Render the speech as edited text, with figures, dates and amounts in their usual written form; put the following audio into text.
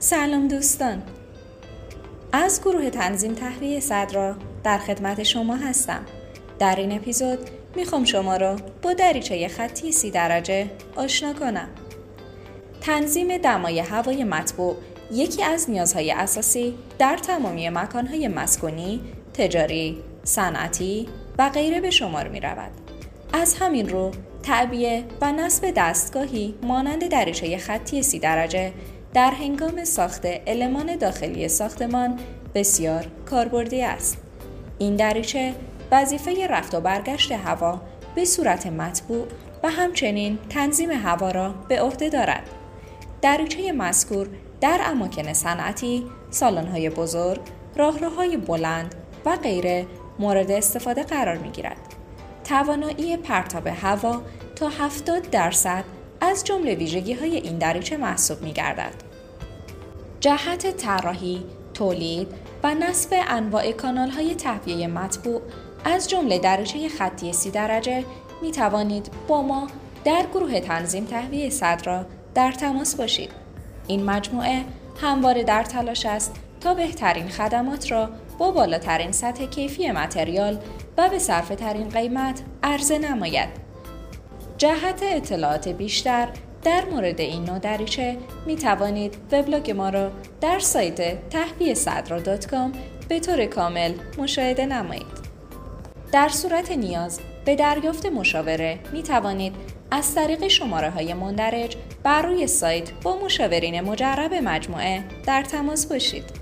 سلام دوستان، از گروه تنظیم تهویه صدرا در خدمت شما هستم. در این اپیزود میخوام شما را با دریچه خطی 30 درجه آشنا کنم. تنظیم دمای هوای مطبوع یکی از نیازهای اساسی در تمامی مکانهای مسکونی، تجاری، صنعتی و غیره به شمار می رود. از همین رو تعبیه و نصب دستگاهی مانند دریچه خطی 30 درجه در هنگام ساخت المان داخلی ساختمان بسیار کاربردی است. این دریچه وظیفه رفت و برگشت هوا به صورت مطبوع و همچنین تنظیم هوا را به عهده دارد. دریچه مذکور در اماکن صنعتی، سالن‌های بزرگ، راهروهای بلند و غیره مورد استفاده قرار می‌گیرد. توانایی پرتاب هوا تا 70% از جمله ویژگی‌های این دریچه محسوب می‌گردد. جهت طراحی، تولید و نصب انواع کانال‌های تهویه مطبوع از جمله دریچه خطی 30 درجه می‌توانید با ما در گروه تنظیم تهویه صدرا در تماس باشید. این مجموعه همواره در تلاش است تا بهترین خدمات را با بالاترین سطح کیفی متریال و به صرفه ترین قیمت عرضه نماید. جهت اطلاعات بیشتر در مورد این نوع دریچه می توانید وبلاگ ما را در سایت tahviyesadra.com به طور کامل مشاهده نمایید. در صورت نیاز به دریافت مشاوره می توانید از طریق شماره‌های مندرج بر روی سایت با مشاورین مجرب مجموعه در تماس باشید.